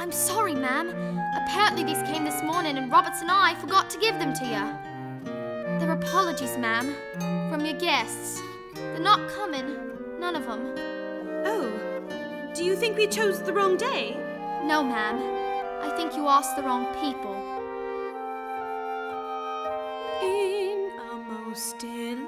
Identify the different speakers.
Speaker 1: I'm sorry, ma'am. Apparently these came this morning and Roberts and I forgot to give them to you. They're apologies, ma'am, from your guests. They're not coming, none of them.
Speaker 2: Oh, do you think we chose the wrong day?
Speaker 1: No, ma'am. I think you asked the wrong people.
Speaker 2: In a most